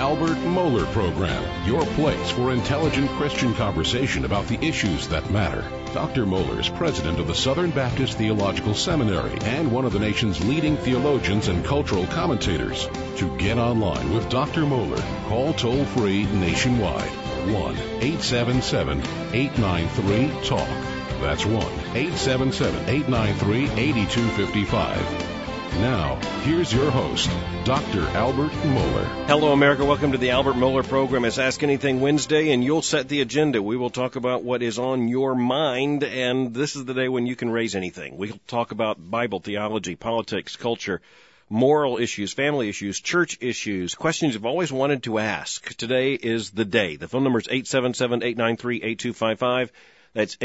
Albert Mohler Program, your place for intelligent Christian conversation about the issues that matter. Dr. Mohler is president of the Southern Baptist Theological Seminary and one of the nation's leading theologians and cultural commentators. To get online with Dr. Mohler, call toll-free nationwide, 1-877-893-TALK. That's 1-877-893-8255. Now, here's your host, Dr. Albert Mohler. Hello, America. Welcome to the Albert Mohler Program. It's Ask Anything Wednesday, and you'll set the agenda. We will talk about what is on your mind, and this is the day when you can raise anything. We'll talk about Bible, theology, politics, culture, moral issues, family issues, church issues, questions you've always wanted to ask. Today is the day. The phone number is 877-893-8255. That's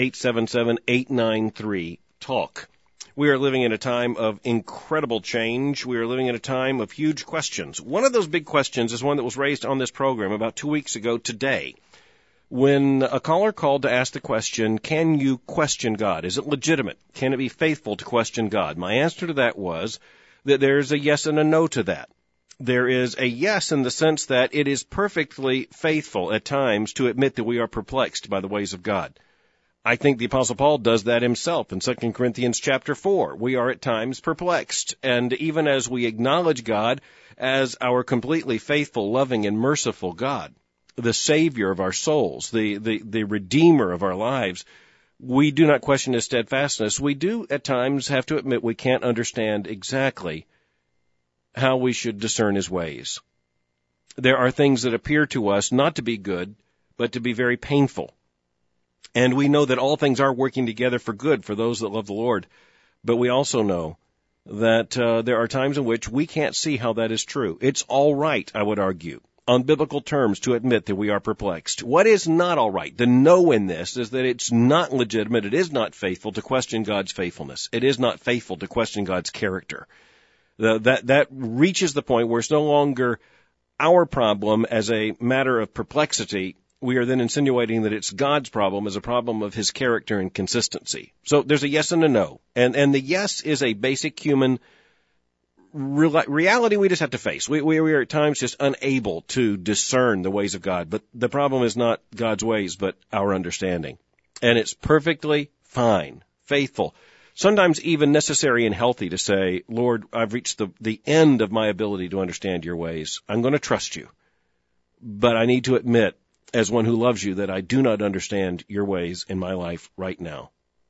877-893-TALK. We are living in a time of incredible change. We are living in a time of huge questions. One of those big questions is one that was raised on this program about 2 weeks ago today, when a caller called to ask the question, can you question God? Is it legitimate? Can it be faithful to question God? My answer to that was that there's a yes and a no to that. There is a yes in the sense that it is perfectly faithful at times to admit that we are perplexed by the ways of God. I think the Apostle Paul does that himself in 2 Corinthians chapter 4. We are at times perplexed, and even as we acknowledge God as our completely faithful, loving, and merciful God, the Savior of our souls, the Redeemer of our lives, we do not question His steadfastness. We do at times have to admit we can't understand exactly how we should discern His ways. There are things that appear to us not to be good, but to be very painful. And we know that all things are working together for good for those that love the Lord. But we also know that there are times in which we can't see how that is true. It's all right, I would argue, on biblical terms to admit that we are perplexed. What is not all right, the no in this, is that it's not legitimate, it is not faithful to question God's faithfulness. It is not faithful to question God's character. That reaches the point where it's no longer our problem as a matter of perplexity. We are then insinuating that it's God's problem as a problem of His character and consistency. So there's a yes and a no. And the yes is a basic human reality we just have to face. We are at times just unable to discern the ways of God. But the problem is not God's ways, but our understanding. And it's perfectly fine, faithful, sometimes even necessary and healthy to say, Lord, I've reached the end of my ability to understand your ways. I'm going to trust you. But I need to admit, as one who loves you, that I do not understand your ways in my life right now.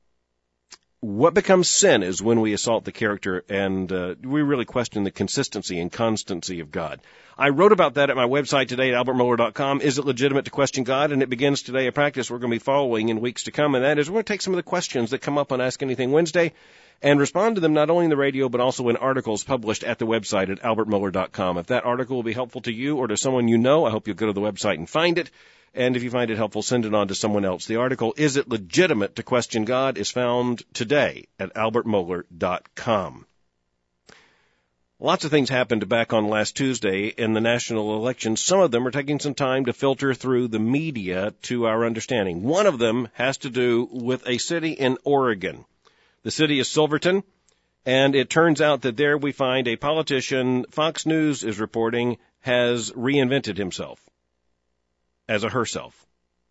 What becomes sin is when we assault the character and we really question the consistency and constancy of God. I wrote about that at my website today at albertmohler.com. Is it legitimate to question God? And it begins today a practice we're going to be following in weeks to come, and that is we're going to take some of the questions that come up on Ask Anything Wednesday and respond to them not only in the radio but also in articles published at the website at albertmohler.com. If that article will be helpful to you or to someone you know, I hope you'll go to the website and find it. And if you find it helpful, send it on to someone else. The article, Is It Legitimate to Question God?, is found today at albertmohler.com. Lots of things happened back on last Tuesday in the national election. Some of them are taking some time to filter through the media to our understanding. One of them has to do with a city in Oregon. The city is Silverton, and it turns out that there we find a politician, Fox News is reporting, has reinvented himself as a herself.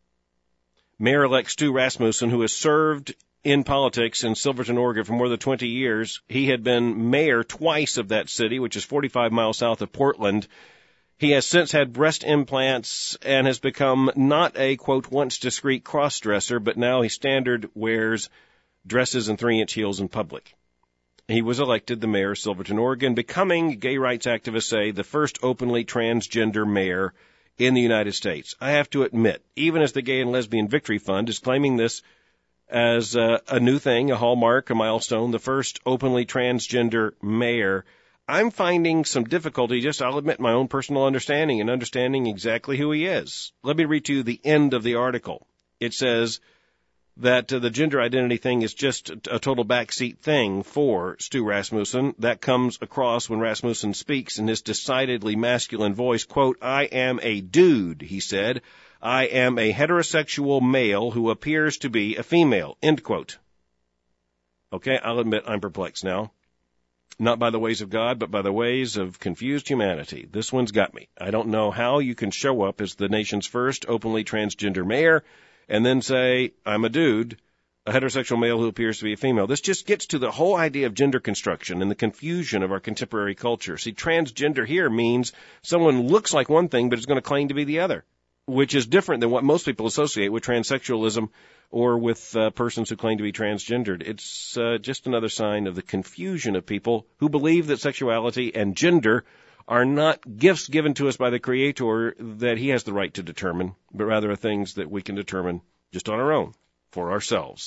Mayor-elect Stu Rasmussen, who has served in politics in Silverton, Oregon for more than 20 years. He had been mayor twice of that city, which is 45 miles south of Portland. He has since had breast implants and has become not a, quote, once discreet cross-dresser, but now he standard wears dresses and 3-inch heels in public. He was elected the mayor of Silverton, Oregon, becoming, gay rights activists say, the first openly transgender mayor in the United States. I have to admit, even as the Gay and Lesbian Victory Fund is claiming this as a new thing, a hallmark, a milestone, the first openly transgender mayor, I'm finding some difficulty, I'll admit, my own personal understanding and understanding exactly who he is. Let me read to you the end of the article. It says that the gender identity thing is just a total backseat thing for Stu Rasmussen. That comes across when Rasmussen speaks in his decidedly masculine voice. Quote, I am a dude, he said. I am a heterosexual male who appears to be a female, end quote. Okay, I'll admit I'm perplexed now. Not by the ways of God, but by the ways of confused humanity. This one's got me. I don't know how you can show up as the nation's first openly transgender mayor and then say, I'm a dude, a heterosexual male who appears to be a female. This just gets to the whole idea of gender construction and the confusion of our contemporary culture. See, transgender here means someone looks like one thing but is going to claim to be the other, which is different than what most people associate with transsexualism or with persons who claim to be transgendered. It's just another sign of the confusion of people who believe that sexuality and gender are not gifts given to us by the Creator that He has the right to determine, but rather are things that we can determine just on our own, for ourselves.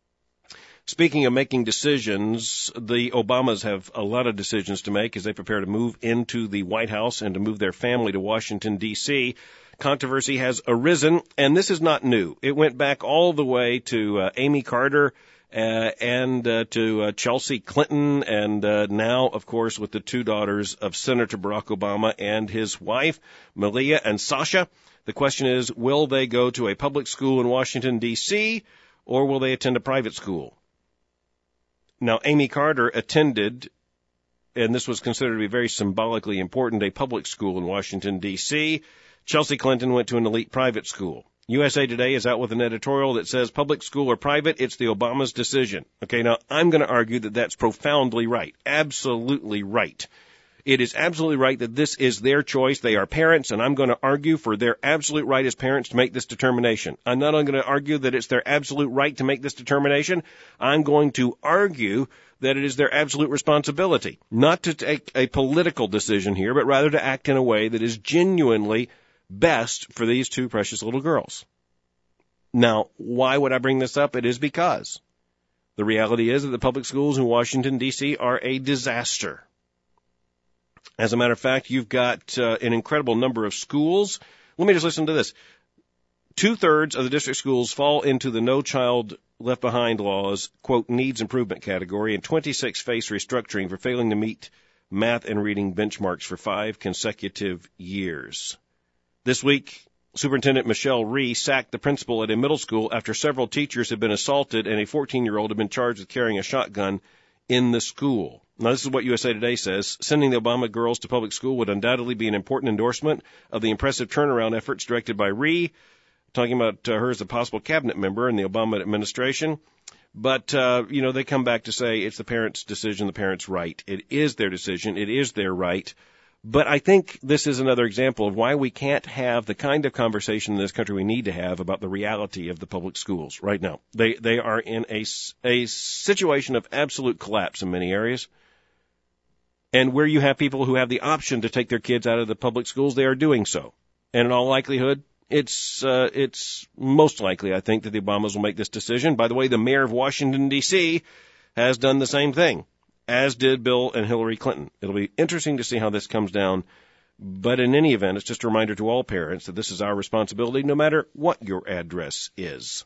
Speaking of making decisions, the Obamas have a lot of decisions to make as they prepare to move into the White House and to move their family to Washington, D.C. Controversy has arisen, and this is not new. It went back all the way to Amy Carter and to Chelsea Clinton, and now, of course, with the two daughters of Senator Barack Obama and his wife, Malia and Sasha. The question is, will they go to a public school in Washington, D.C., or will they attend a private school? Now, Amy Carter attended, and this was considered to be very symbolically important, a public school in Washington, D.C. Chelsea Clinton went to an elite private school. USA Today is out with an editorial that says public school or private, it's the Obamas' decision. Okay, now I'm going to argue that that's profoundly right. Absolutely right. It is absolutely right that this is their choice. They are parents, and I'm going to argue for their absolute right as parents to make this determination. I'm not only going to argue that it's their absolute right to make this determination, I'm going to argue that it is their absolute responsibility not to take a political decision here, but rather to act in a way that is genuinely best for these two precious little girls. Now, why would I bring this up? It is because the reality is that the public schools in Washington, D.C. are a disaster. As a matter of fact, you've got an incredible number of schools. Let me just listen to this. 2/3 of the district schools fall into the No Child Left Behind laws, quote, needs improvement category, and 26 face restructuring for failing to meet math and reading benchmarks for 5 consecutive years. This week, Superintendent Michelle Rhee sacked the principal at a middle school after several teachers had been assaulted and a 14-year-old had been charged with carrying a shotgun in the school. Now, this is what USA Today says. Sending the Obama girls to public school would undoubtedly be an important endorsement of the impressive turnaround efforts directed by Rhee, talking about her as a possible cabinet member in the Obama administration. But, they come back to say it's the parents' decision, the parents' right. It is their decision. It is their right. But I think this is another example of why we can't have the kind of conversation in this country we need to have about the reality of the public schools right now. They are in a situation of absolute collapse in many areas. And where you have people who have the option to take their kids out of the public schools, they are doing so. And in all likelihood, it's most likely, I think, that the Obamas will make this decision. By the way, the mayor of Washington, D.C. has done the same thing, as did Bill and Hillary Clinton. It'll be interesting to see how this comes down. But in any event, it's just a reminder to all parents that this is our responsibility, no matter what your address is.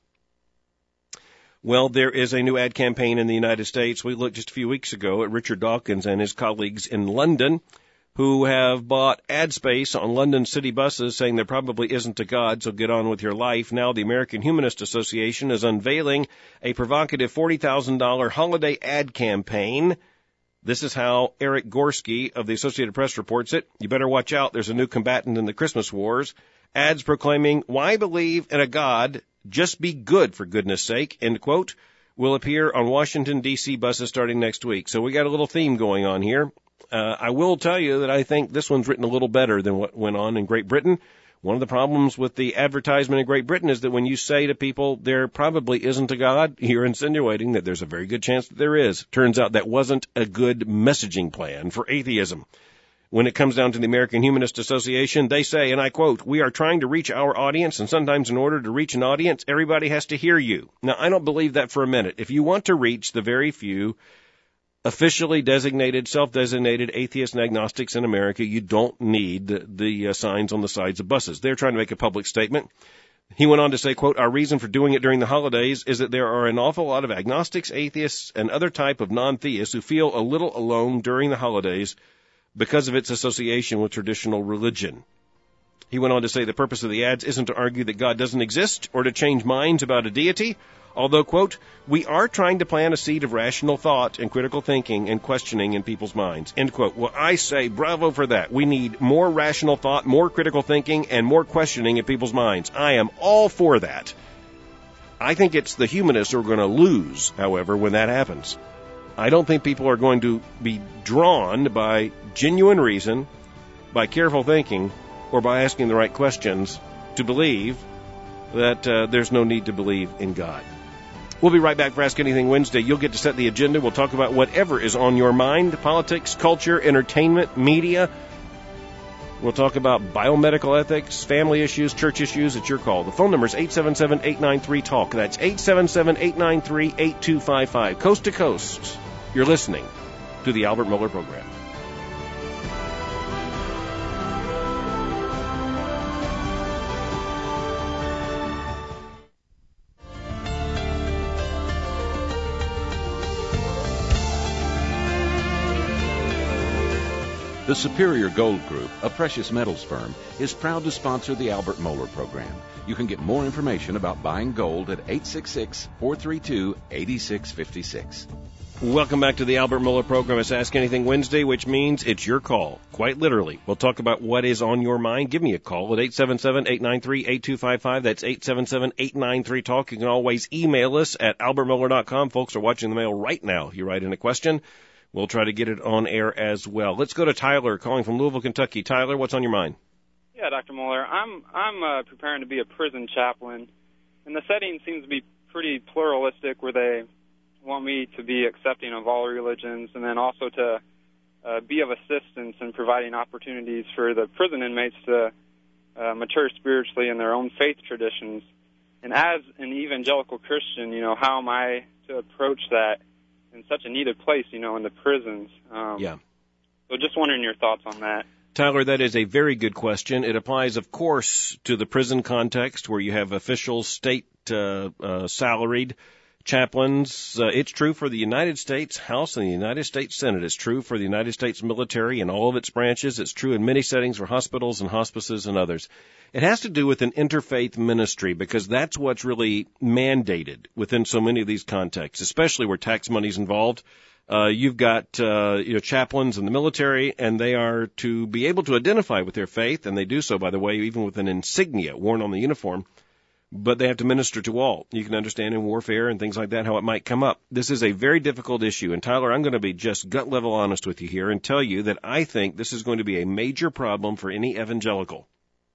Well, there is a new ad campaign in the United States. We looked just a few weeks ago at Richard Dawkins and his colleagues in London who have bought ad space on London city buses saying there probably isn't a God, so get on with your life. Now the American Humanist Association is unveiling a provocative $40,000 holiday ad campaign. This is how Eric Gorski of the Associated Press reports it. You better watch out. There's a new combatant in the Christmas wars. Ads proclaiming, "Why believe in a God? Just be good, for goodness sake," end quote, will appear on Washington, D.C. buses starting next week. So we got a little theme going on here. I will tell you that I think this one's written a little better than what went on in Great Britain. One of the problems with the advertisement in Great Britain is that when you say to people there probably isn't a God, you're insinuating that there's a very good chance that there is. Turns out that wasn't a good messaging plan for atheism. When it comes down to the American Humanist Association, they say, and I quote, "We are trying to reach our audience, and sometimes in order to reach an audience, everybody has to hear you." Now, I don't believe that for a minute. If you want to reach the very few officially designated, self-designated atheists and agnostics in America, you don't need the signs on the sides of buses. They're trying to make a public statement. He went on to say, quote, "Our reason for doing it during the holidays is that there are an awful lot of agnostics, atheists, and other type of non-theists who feel a little alone during the holidays because of its association with traditional religion." He went on to say the purpose of the ads isn't to argue that God doesn't exist or to change minds about a deity. Although, quote, we are trying to plant a seed of rational thought and critical thinking and questioning in people's minds, end quote. Well, I say bravo for that. We need more rational thought, more critical thinking, and more questioning in people's minds. I am all for that. I think it's the humanists who are going to lose, however, when that happens. I don't think people are going to be drawn by genuine reason, by careful thinking, or by asking the right questions to believe that there's no need to believe in God. We'll be right back for Ask Anything Wednesday. You'll get to set the agenda. We'll talk about whatever is on your mind, politics, culture, entertainment, media. We'll talk about biomedical ethics, family issues, church issues. It's your call. The phone number is 877-893-TALK. That's 877-893-8255. Coast to coast, you're listening to the Albert Mohler Program. The Superior Gold Group, a precious metals firm, is proud to sponsor the Albert Mohler Program. You can get more information about buying gold at 866-432-8656. Welcome back to the Albert Mohler Program. It's Ask Anything Wednesday, which means it's your call. Quite literally. We'll talk about what is on your mind. Give me a call at 877-893-8255. That's 877-893-TALK. You can always email us at albertmohler.com. Folks are watching the mail right now. If you write in a question, we'll try to get it on air as well. Let's go to Tyler calling from Louisville, Kentucky. Tyler, what's on your mind? Yeah, Dr. Mohler, I'm preparing to be a prison chaplain, and the setting seems to be pretty pluralistic, where they want me to be accepting of all religions, and then also to be of assistance in providing opportunities for the prison inmates to mature spiritually in their own faith traditions. And as an evangelical Christian, how am I to approach that in such a needed place, in the prisons? So just wondering your thoughts on that. Tyler, that is a very good question. It applies, of course, to the prison context where you have official state salaried chaplains. It's true for the United States House and the United States Senate. It's true for the United States military and all of its branches. It's true in many settings for hospitals and hospices and others. It has to do with an interfaith ministry because that's what's really mandated within so many of these contexts, especially where tax money's involved. You've got chaplains in the military, and they are to be able to identify with their faith, and they do so, by the way, even with an insignia worn on the uniform. But they have to minister to all. You can understand in warfare and things like that how it might come up. This is a very difficult issue. And, Tyler, I'm going to be just gut-level honest with you here and tell you that I think this is going to be a major problem for any evangelical.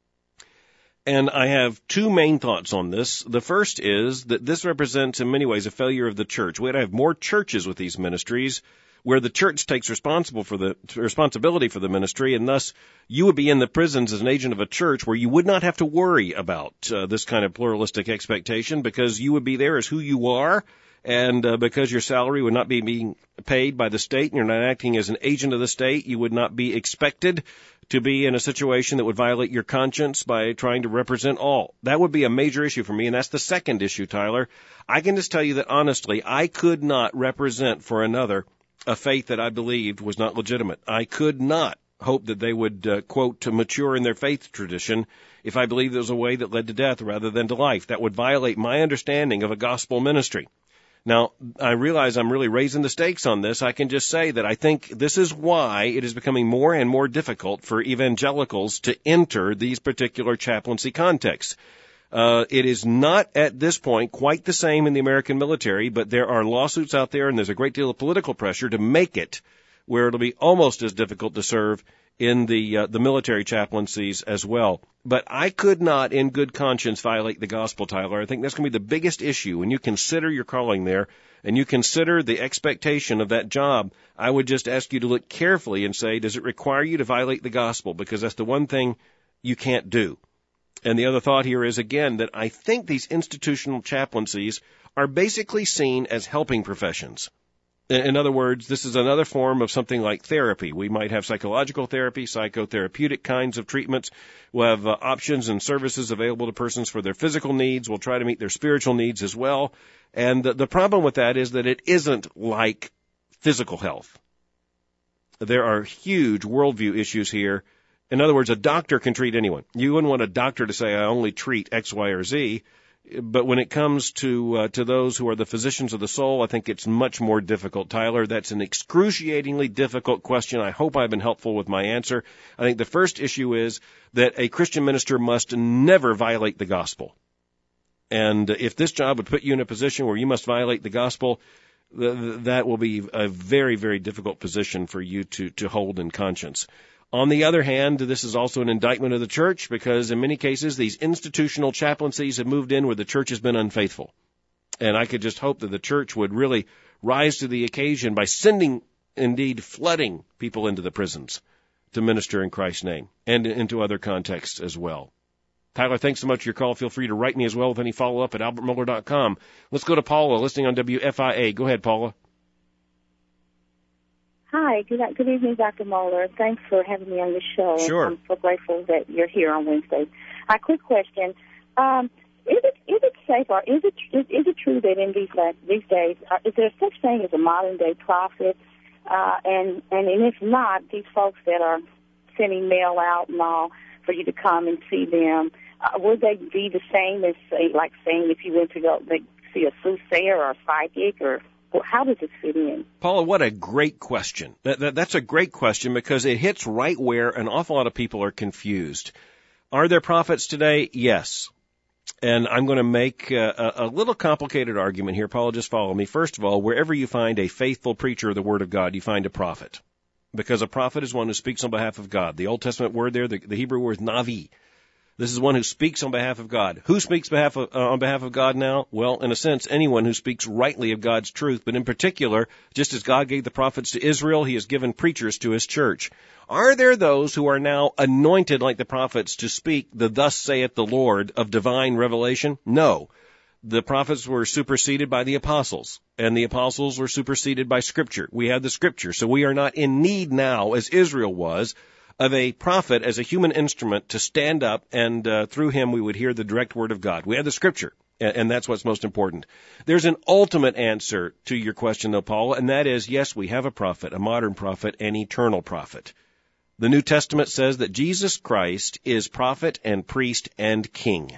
And I have two main thoughts on this. The first is that this represents, in many ways, a failure of the church. We ought to have more churches with these ministries where the church takes responsibility for the ministry, and thus you would be in the prisons as an agent of a church where you would not have to worry about this kind of pluralistic expectation because you would be there as who you are, and because your salary would not be being paid by the state and you're not acting as an agent of the state, you would not be expected to be in a situation that would violate your conscience by trying to represent all. That would be a major issue for me, and that's the second issue, Tyler. I can just tell you that honestly, I could not represent for another a faith that I believed was not legitimate. I could not hope that they would, quote, to mature in their faith tradition if I believed there was a way that led to death rather than to life. That would violate my understanding of a gospel ministry. Now, I realize I'm really raising the stakes on this. I can just say that I think this is why it is becoming more and more difficult for evangelicals to enter these particular chaplaincy contexts. It is not at this point quite the same in the American military, but there are lawsuits out there and there's a great deal of political pressure to make it where it'll be almost as difficult to serve in the military chaplaincies as well. But I could not in good conscience violate the gospel, Tyler. I think that's going to be the biggest issue. When you consider your calling there and you consider the expectation of that job, I would just ask you to look carefully and say, does it require you to violate the gospel? Because that's the one thing you can't do. And the other thought here is, again, that I think these institutional chaplaincies are basically seen as helping professions. In other words, this is another form of something like therapy. We might have psychological therapy, psychotherapeutic kinds of treatments. We'll have options and services available to persons for their physical needs. We'll try to meet their spiritual needs as well. And the problem with that is that it isn't like physical health. There are huge worldview issues here. In other words, a doctor can treat anyone. You wouldn't want a doctor to say, I only treat X, Y, or Z. But when it comes to those who are the physicians of the soul, I think it's much more difficult. Tyler, that's an excruciatingly difficult question. I hope I've been helpful with my answer. I think the first issue is that a Christian minister must never violate the gospel. And if this job would put you in a position where you must violate the gospel, that will be a very, very difficult position for you to hold in conscience. On the other hand, this is also an indictment of the church because in many cases these institutional chaplaincies have moved in where the church has been unfaithful. And I could just hope that the church would really rise to the occasion by sending, indeed flooding people into the prisons to minister in Christ's name and into other contexts as well. Tyler, thanks so much for your call. Feel free to write me as well with any follow-up at albertmoeller.com. Let's go to Paula listening on WFIA. Go ahead, Paula. Hi, good evening, Dr. Moeller. Thanks for having me on the show. Sure. I'm so grateful that you're here on Wednesday. A quick question: Is it safe, or is it true that in these days is there such thing as a modern day prophet? And if not, these folks that are sending mail out and all for you to come and see them, would they be the same as saying if you went to go see a soothsayer or a psychic or? Well, how does it fit in? Paula, what a great question. That's a great question because it hits right where an awful lot of people are confused. Are there prophets today? Yes. And I'm going to make a little complicated argument here. Paula, just follow me. First of all, wherever you find a faithful preacher of the Word of God, you find a prophet. Because a prophet is one who speaks on behalf of God. The Old Testament word there, the Hebrew word is navi. This is one who speaks on behalf of God. Who speaks on behalf of God now? Well, in a sense, anyone who speaks rightly of God's truth. But in particular, just as God gave the prophets to Israel, he has given preachers to his church. Are there those who are now anointed like the prophets to speak the thus saith the Lord of divine revelation? No. The prophets were superseded by the apostles, and the apostles were superseded by Scripture. We have the Scripture, so we are not in need now, as Israel was, of a prophet as a human instrument to stand up and through him we would hear the direct word of God. We have the Scripture, and that's what's most important. There's an ultimate answer to your question, though, Paula, and that is, yes, we have a prophet, a modern prophet, an eternal prophet. The New Testament says that Jesus Christ is prophet and priest and king.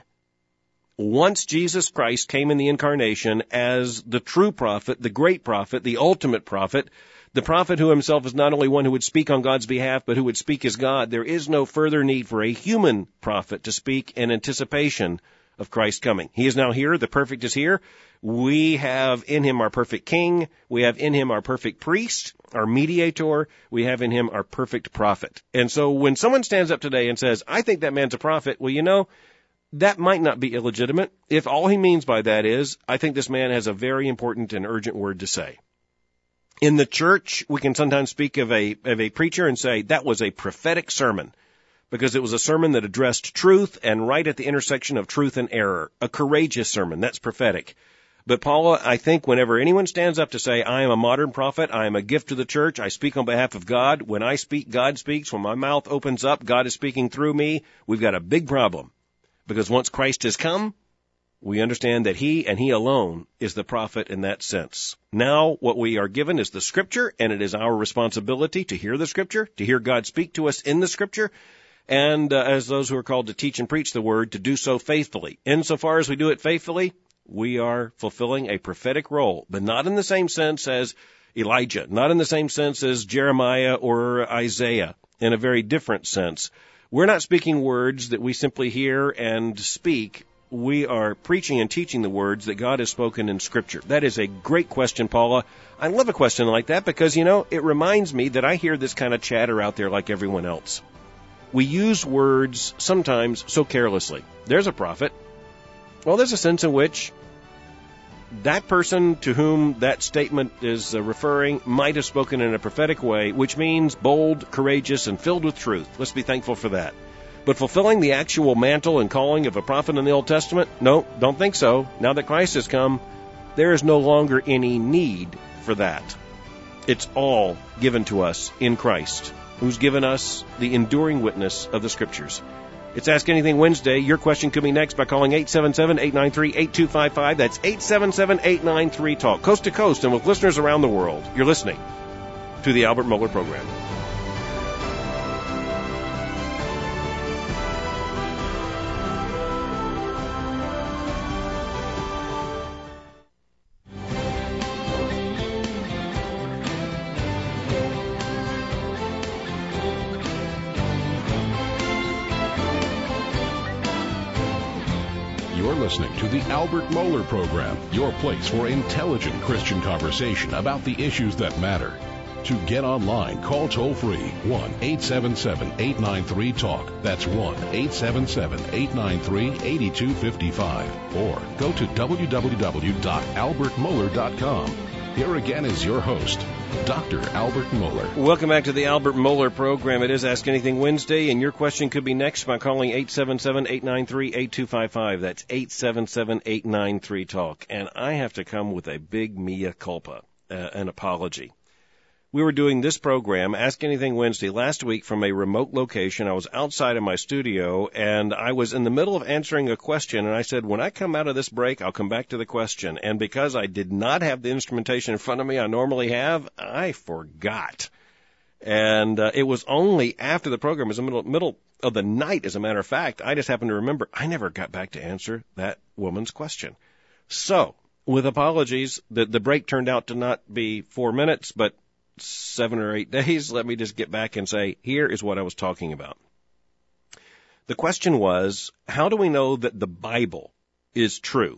Once Jesus Christ came in the incarnation as the true prophet, the great prophet, the ultimate prophet, the prophet who himself is not only one who would speak on God's behalf, but who would speak as God, there is no further need for a human prophet to speak in anticipation of Christ's coming. He is now here. The perfect is here. We have in him our perfect king. We have in him our perfect priest, our mediator. We have in him our perfect prophet. And so when someone stands up today and says, I think that man's a prophet, well, you know, that might not be illegitimate if all he means by that is, I think this man has a very important and urgent word to say. In the church, we can sometimes speak of a preacher and say that was a prophetic sermon because it was a sermon that addressed truth and right at the intersection of truth and error. A courageous sermon. That's prophetic. But Paula, I think whenever anyone stands up to say, I am a modern prophet, I am a gift to the church, I speak on behalf of God, when I speak, God speaks. When my mouth opens up, God is speaking through me. We've got a big problem because once Christ has come, we understand that he and he alone is the prophet in that sense. Now, what we are given is the Scripture, and it is our responsibility to hear the Scripture, to hear God speak to us in the Scripture, and as those who are called to teach and preach the Word, to do so faithfully. Insofar as we do it faithfully, we are fulfilling a prophetic role, but not in the same sense as Elijah, not in the same sense as Jeremiah or Isaiah, in a very different sense. We're not speaking words that we simply hear and speak. We are preaching and teaching the words that God has spoken in Scripture. That is a great question, Paula. I love a question like that because, you know, it reminds me that I hear this kind of chatter out there like everyone else. We use words sometimes so carelessly. There's a prophet. Well, there's a sense in which that person to whom that statement is referring might have spoken in a prophetic way, which means bold, courageous, and filled with truth. Let's be thankful for that. But fulfilling the actual mantle and calling of a prophet in the Old Testament? No, don't think so. Now that Christ has come, there is no longer any need for that. It's all given to us in Christ, who's given us the enduring witness of the Scriptures. It's Ask Anything Wednesday. Your question could be next by calling 877-893-8255. That's 877-893-TALK. Coast to coast and with listeners around the world. You're listening to the Albert Mohler Program. You're listening to the Albert Mohler Program, your place for intelligent Christian conversation about the issues that matter. To get online, call toll-free 1-877-893-TALK. That's 1-877-893-8255. Or go to www.albertmohler.com. Here again is your host, Dr. Albert Mohler. Welcome back to the Albert Mohler Program. It is Ask Anything Wednesday, and your question could be next by calling 877-893-8255. That's 877-893-TALK. And I have to come with a big mea culpa, an apology. We were doing this program, Ask Anything Wednesday, last week from a remote location. I was outside of my studio, and I was in the middle of answering a question, and I said, when I come out of this break, I'll come back to the question. And because I did not have the instrumentation in front of me I normally have, I forgot. And it was only after the program, it was in the middle of the night, as a matter of fact, I just happened to remember I never got back to answer that woman's question. So, with apologies, the break turned out to not be 4 minutes, but 7 or 8 days, let me just get back and say, here is what I was talking about. The question was, how do we know that the Bible is true?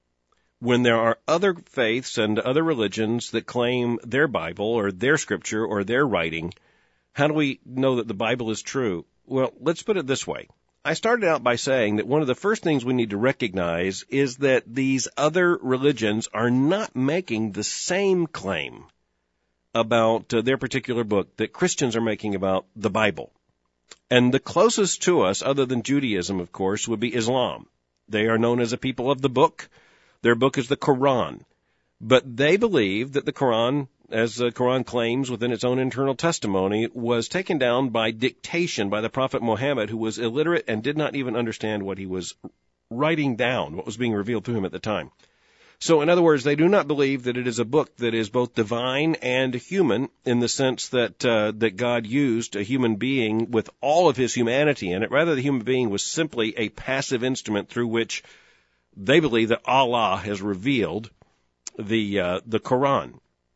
When there are other faiths and other religions that claim their Bible or their scripture or their writing, how do we know that the Bible is true? Well, let's put it this way. I started out by saying that one of the first things we need to recognize is that these other religions are not making the same claim about their particular book that Christians are making about the Bible. And the closest to us, other than Judaism, of course, would be Islam. They are known as a people of the book. Their book is the Quran. But they believe that the Quran, as the Quran claims within its own internal testimony, was taken down by dictation by the Prophet Muhammad, who was illiterate and did not even understand what he was writing down, what was being revealed to him at the time. So, in other words, they do not believe that it is a book that is both divine and human in the sense that that God used a human being with all of his humanity in it. Rather, the human being was simply a passive instrument through which they believe that Allah has revealed the Quran.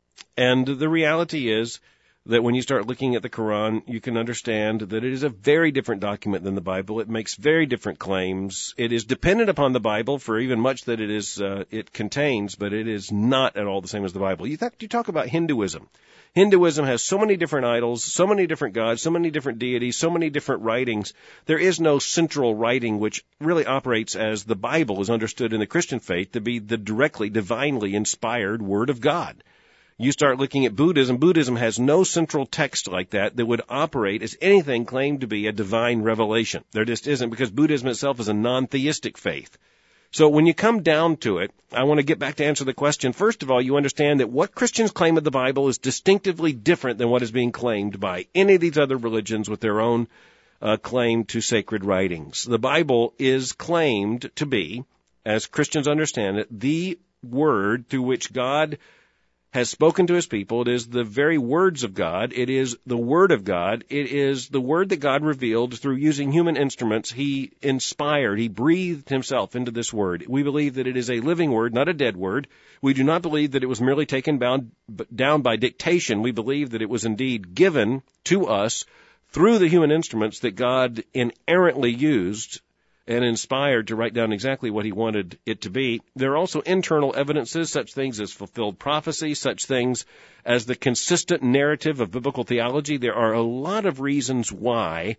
And the reality is that when you start looking at the Quran, you can understand that it is a very different document than the Bible. It makes very different claims. It is dependent upon the Bible for even much that it contains, but it is not at all the same as the Bible. You talk about Hinduism. Hinduism has so many different idols, so many different gods, so many different deities, so many different writings. There is no central writing which really operates as the Bible is understood in the Christian faith to be the directly, divinely inspired Word of God. You start looking at Buddhism. Buddhism has no central text like that would operate as anything claimed to be a divine revelation. There just isn't, because Buddhism itself is a non-theistic faith. So when you come down to it, I want to get back to answer the question. First of all, you understand that what Christians claim of the Bible is distinctively different than what is being claimed by any of these other religions with their own claim to sacred writings. The Bible is claimed to be, as Christians understand it, the word through which God has spoken to his people. It is the very words of God. It is the Word of God. It is the Word that God revealed through using human instruments. He inspired, he breathed himself into this Word. We believe that it is a living Word, not a dead Word. We do not believe that it was merely taken down by dictation. We believe that it was indeed given to us through the human instruments that God inerrantly used and inspired to write down exactly what he wanted it to be. There are also internal evidences, such things as fulfilled prophecy, such things as the consistent narrative of biblical theology. There are a lot of reasons why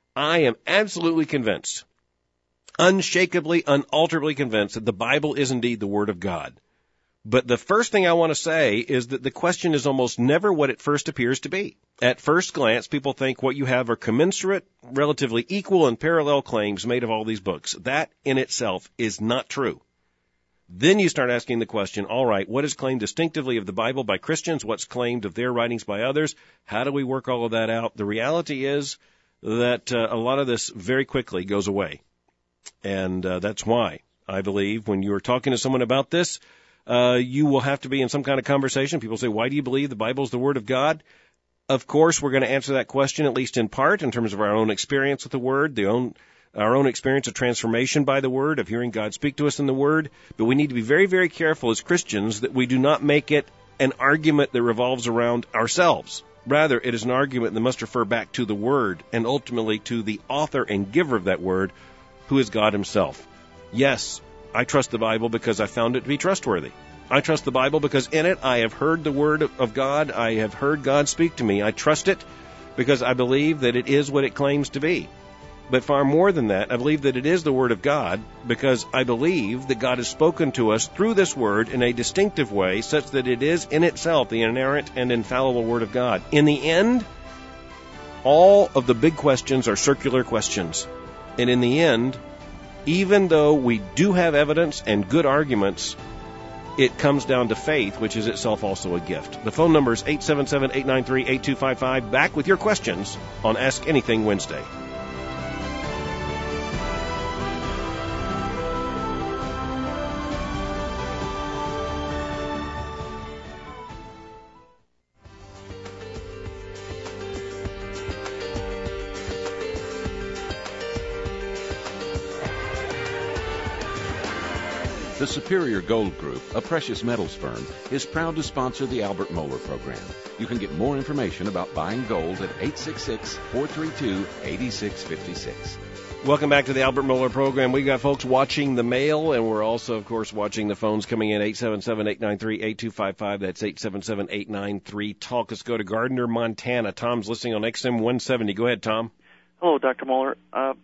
I am absolutely convinced, unshakably, unalterably convinced that the Bible is indeed the Word of God. But the first thing I want to say is that the question is almost never what it first appears to be. At first glance, people think what you have are commensurate, relatively equal and parallel claims made of all these books. That in itself is not true. Then you start asking the question, all right, what is claimed distinctively of the Bible by Christians? What's claimed of their writings by others? How do we work all of that out? The reality is that a lot of this very quickly goes away. And that's why I believe when you're talking to someone about this, you will have to be in some kind of conversation. People say, why do you believe the Bible is the Word of God? Of course, we're going to answer that question, at least in part, in terms of our own experience with the Word, our own experience of transformation by the Word, of hearing God speak to us in the Word. But we need to be very, very careful as Christians that we do not make it an argument that revolves around ourselves. Rather, it is an argument that must refer back to the Word and ultimately to the author and giver of that Word, who is God himself. Yes, I trust the Bible because I found it to be trustworthy. I trust the Bible because in it I have heard the Word of God. I have heard God speak to me. I trust it because I believe that it is what it claims to be. But far more than that, I believe that it is the Word of God because I believe that God has spoken to us through this Word in a distinctive way such that it is in itself the inerrant and infallible Word of God. In the end, all of the big questions are circular questions. And in the end, even though we do have evidence and good arguments, it comes down to faith, which is itself also a gift. The phone number is 877-893-8255. Back with your questions on Ask Anything Wednesday. The Superior Gold Group, a precious metals firm, is proud to sponsor the Albert Mohler program. You can get more information about buying gold at 866-432-8656. Welcome back to the Albert Mohler program. We've got folks watching the mail, and we're also, of course, watching the phones coming in, 877-893-8255. That's 877-893-TALK. Let's go to Gardner, Montana. Tom's listening on XM 170. Go ahead, Tom. Hello, Dr. Mohler.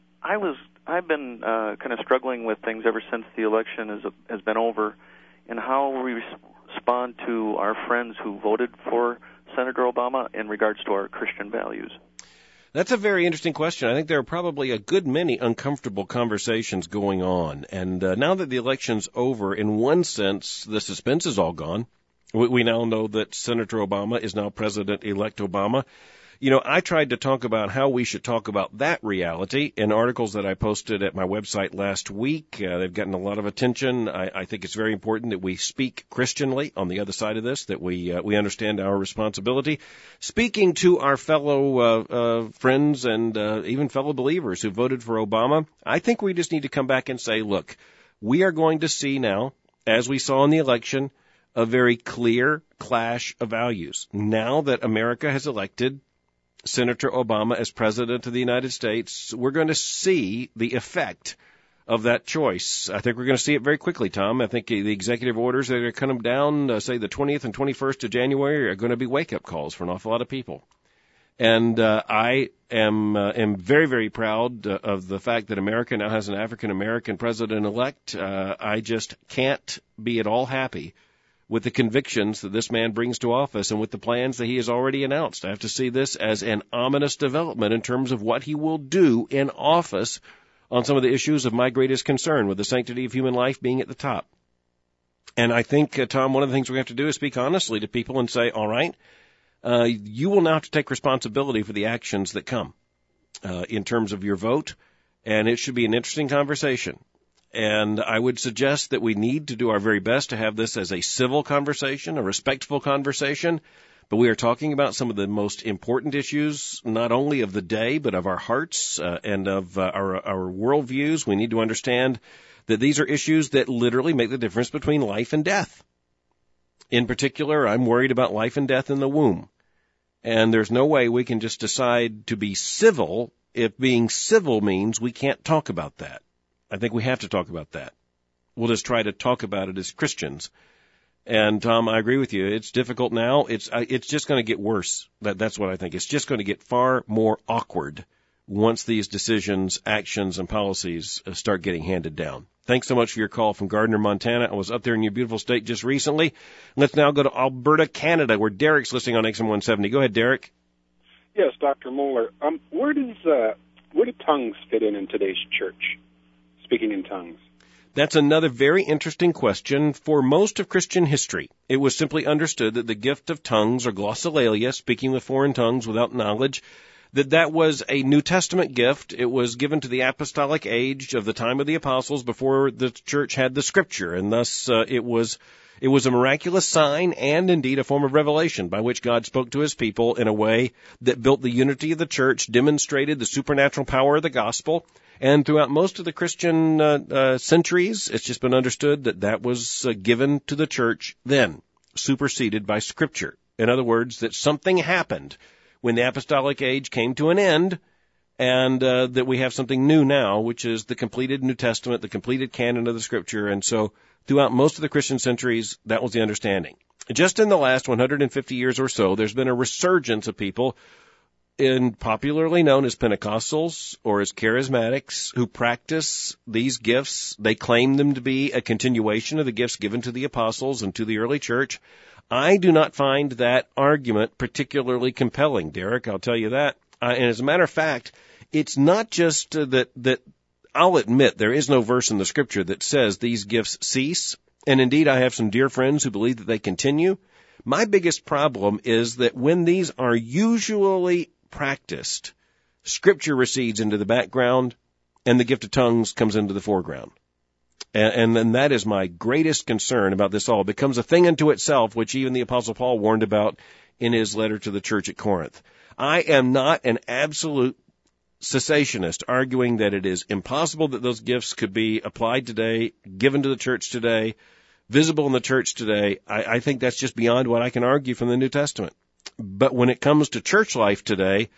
I've been kind of struggling with things ever since the election has been over, and how we respond to our friends who voted for Senator Obama in regards to our Christian values. That's a very interesting question. I think there are probably a good many uncomfortable conversations going on. And now that the election's over, in one sense, the suspense is all gone. We now know that Senator Obama is now President-elect Obama. You know, I tried to talk about how we should talk about that reality in articles that I posted at my website last week. They've gotten a lot of attention. I think it's very important that we speak Christianly on the other side of this, that we understand our responsibility. Speaking to our fellow friends and even fellow believers who voted for Obama, I think we just need to come back and say, look, we are going to see now, as we saw in the election, a very clear clash of values. Now that America has elected Senator Obama as President of the United States, we're going to see the effect of that choice. I think we're going to see it very quickly, Tom. I think the executive orders that are going to come down, say the 20th and 21st of January, are going to be wake-up calls for an awful lot of people. And I am very, very proud of the fact that America now has an African-American president-elect. I just can't be at all happy with the convictions that this man brings to office and with the plans that he has already announced. I have to see this as an ominous development in terms of what he will do in office on some of the issues of my greatest concern, with the sanctity of human life being at the top. And I think, Tom, one of the things we have to do is speak honestly to people and say, all right, you will now have to take responsibility for the actions that come in terms of your vote, and it should be an interesting conversation. And I would suggest that we need to do our very best to have this as a civil conversation, a respectful conversation. But we are talking about some of the most important issues, not only of the day, but of our hearts and of our worldviews. We need to understand that these are issues that literally make the difference between life and death. In particular, I'm worried about life and death in the womb. And there's no way we can just decide to be civil if being civil means we can't talk about that. I think we have to talk about that. We'll just try to talk about it as Christians. And Tom, I agree with you. It's difficult now. It's just going to get worse. That's what I think. It's just going to get far more awkward once these decisions, actions, and policies start getting handed down. Thanks so much for your call from Gardner, Montana. I was up there in your beautiful state just recently. Let's now go to Alberta, Canada, where Derek's listening on XM 170. Go ahead, Derek. Yes, Dr. Mohler. Where do tongues fit in today's church? Speaking in tongues. That's another very interesting question. For most of Christian history, it was simply understood that the gift of tongues, or glossolalia, speaking with foreign tongues without knowledge, that was a New Testament gift. It was given to the apostolic age of the time of the apostles before the church had the Scripture, and thus it was a miraculous sign and indeed a form of revelation by which God spoke to his people in a way that built the unity of the church, demonstrated the supernatural power of the gospel. And throughout most of the Christian centuries, it's just been understood that was given to the church then, superseded by Scripture. In other words, that something happened when the apostolic age came to an end, and that we have something new now, which is the completed New Testament, the completed canon of the Scripture. And so throughout most of the Christian centuries, that was the understanding. Just in the last 150 years or so, there's been a resurgence of people popularly known as Pentecostals or as Charismatics who practice these gifts. They claim them to be a continuation of the gifts given to the apostles and to the early church. I do not find that argument particularly compelling, Derek. I'll tell you that. And as a matter of fact, it's not just that I'll admit there is no verse in the Scripture that says these gifts cease. And indeed, I have some dear friends who believe that they continue. My biggest problem is that when these are usually practiced, Scripture recedes into the background and the gift of tongues comes into the foreground. And then that is my greatest concern about this all. It becomes a thing unto itself, which even the Apostle Paul warned about in his letter to the church at Corinth. I am not an absolute cessationist arguing that it is impossible that those gifts could be applied today, given to the church today, visible in the church today. I think that's just beyond what I can argue from the New Testament. But when it comes to church life today,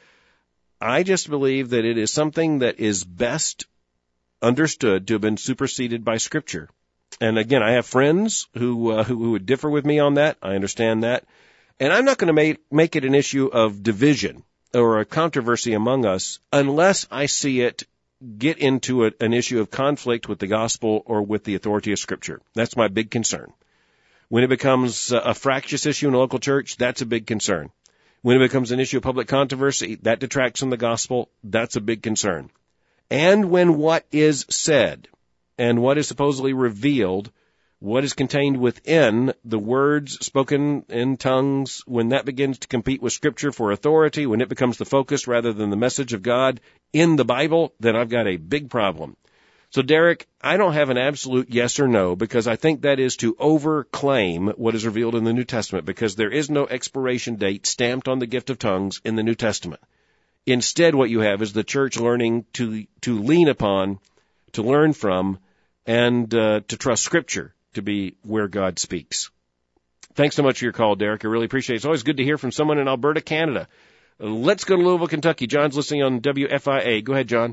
I just believe that it is something that is best understood to have been superseded by Scripture. And again, I have friends who would differ with me on that. I understand that. And I'm not going to make it an issue of division or a controversy among us unless I see it get into an issue of conflict with the gospel or with the authority of Scripture. That's my big concern. When it becomes a fractious issue in a local church, that's a big concern. When it becomes an issue of public controversy, that detracts from the gospel, that's a big concern. And when what is said and what is supposedly revealed, what is contained within the words spoken in tongues, when that begins to compete with Scripture for authority, when it becomes the focus rather than the message of God in the Bible, then I've got a big problem. So, Derek, I don't have an absolute yes or no, because I think that is to overclaim what is revealed in the New Testament, because there is no expiration date stamped on the gift of tongues in the New Testament. Instead, what you have is the church learning to lean upon, to learn from, and to trust Scripture to be where God speaks. Thanks so much for your call, Derek. I really appreciate it. It's always good to hear from someone in Alberta, Canada. Let's go to Louisville, Kentucky. John's listening on WFIA. Go ahead, John.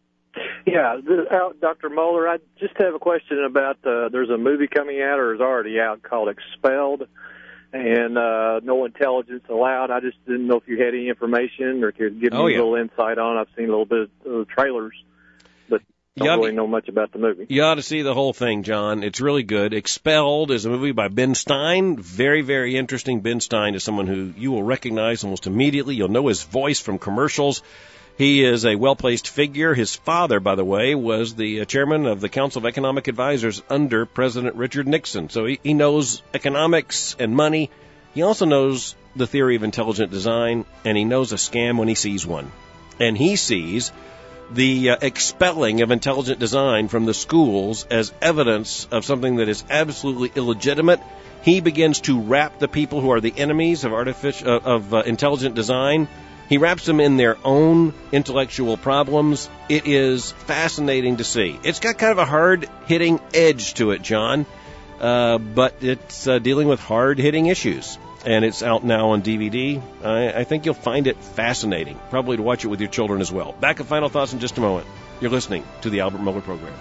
Yeah, Dr. Moeller, I just have a question about there's a movie coming out or is already out called Expelled, and No Intelligence Allowed. I just didn't know if you had any information or could give me a little insight on it. I've seen a little bit of the trailers, but don't really know much about the movie. You ought to see the whole thing, John. It's really good. Expelled is a movie by Ben Stein. Very, very interesting. Ben Stein is someone who you will recognize almost immediately. You'll know his voice from commercials. He is a well-placed figure. His father, by the way, was the chairman of the Council of Economic Advisors under President Richard Nixon. So he knows economics and money. He also knows the theory of intelligent design, and he knows a scam when he sees one. And he sees the expelling of intelligent design from the schools as evidence of something that is absolutely illegitimate. He begins to wrap the people who are the enemies of intelligent design. He wraps them in their own intellectual problems. It is fascinating to see. It's got kind of a hard-hitting edge to it, John, but it's dealing with hard-hitting issues. And it's out now on DVD. I think you'll find it fascinating, probably to watch it with your children as well. Back with final thoughts in just a moment. You're listening to the Albert Mohler Program.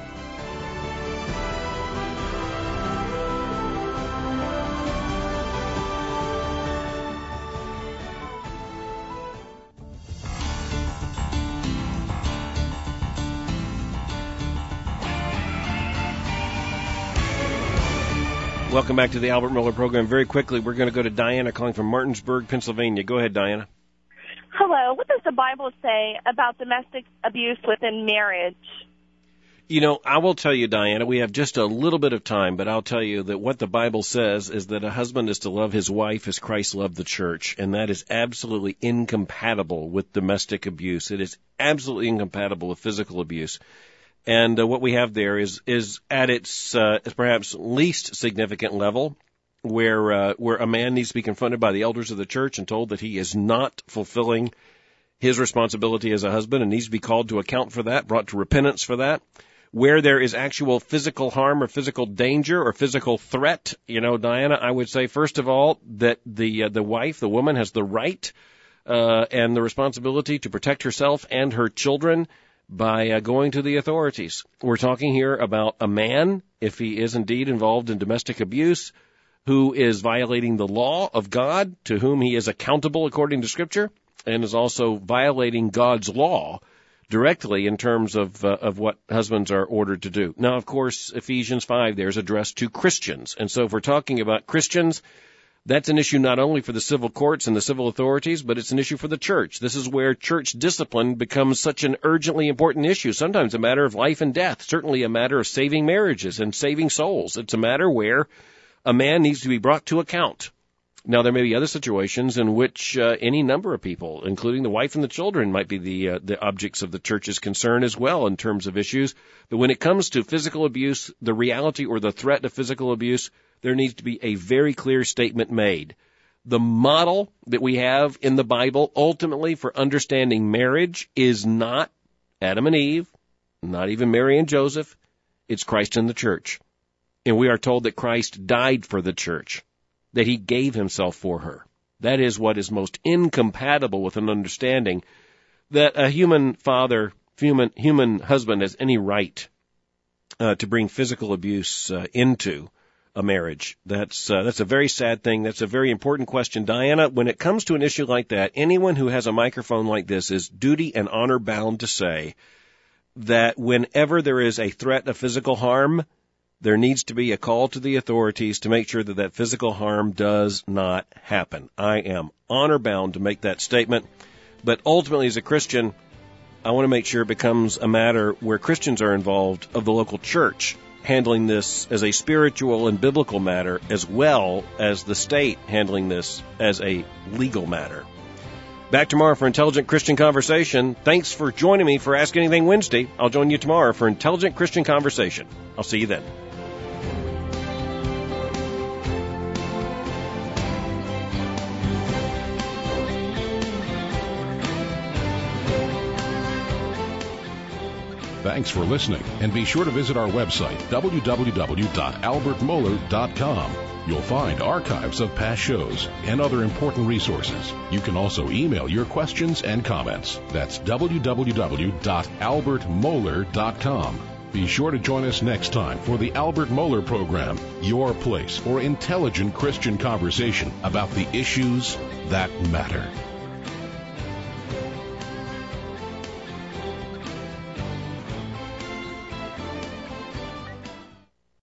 Welcome back to the Albert Mohler Program. Very quickly, we're going to go to Diana calling from Martinsburg, Pennsylvania. Go ahead, Diana. Hello. What does the Bible say about domestic abuse within marriage? You know, I will tell you, Diana, we have just a little bit of time, but I'll tell you that what the Bible says is that a husband is to love his wife as Christ loved the church, and that is absolutely incompatible with domestic abuse. It is absolutely incompatible with physical abuse. And what we have there is at its perhaps least significant level, where a man needs to be confronted by the elders of the church and told that he is not fulfilling his responsibility as a husband and needs to be called to account for that, brought to repentance for that. Where there is actual physical harm or physical danger or physical threat, you know, Diana, I would say first of all that the wife, the woman, has the right and the responsibility to protect herself and her children by going to the authorities. We're talking here about a man, if he is indeed involved in domestic abuse, who is violating the law of God, to whom he is accountable according to Scripture, and is also violating God's law directly in terms of what husbands are ordered to do. Now, of course, Ephesians 5 there is addressed to Christians. And so if we're talking about Christians, that's an issue not only for the civil courts and the civil authorities, but it's an issue for the church. This is where church discipline becomes such an urgently important issue, sometimes a matter of life and death, certainly a matter of saving marriages and saving souls. It's a matter where a man needs to be brought to account. Now, there may be other situations in which any number of people, including the wife and the children, might be the objects of the church's concern as well in terms of issues. But when it comes to physical abuse, the reality or the threat of physical abuse, there needs to be a very clear statement made. The model that we have in the Bible ultimately for understanding marriage is not Adam and Eve, not even Mary and Joseph. It's Christ and the church. And we are told that Christ died for the church, that he gave himself for her. That is what is most incompatible with an understanding that a human father, human husband has any right to bring physical abuse into a marriage. That's a very sad thing. That's a very important question. Diana, when it comes to an issue like that, anyone who has a microphone like this is duty and honor bound to say that whenever there is a threat of physical harm, there needs to be a call to the authorities to make sure that that physical harm does not happen. I am honor-bound to make that statement. But ultimately, as a Christian, I want to make sure it becomes a matter where Christians are involved of the local church, handling this as a spiritual and biblical matter, as well as the state handling this as a legal matter. Back tomorrow for Intelligent Christian Conversation. Thanks for joining me for Ask Anything Wednesday. I'll join you tomorrow for Intelligent Christian Conversation. I'll see you then. Thanks for listening, and be sure to visit our website, www.albertmohler.com. You'll find archives of past shows and other important resources. You can also email your questions and comments. That's www.albertmohler.com. Be sure to join us next time for the Albert Mohler Program, your place for intelligent Christian conversation about the issues that matter.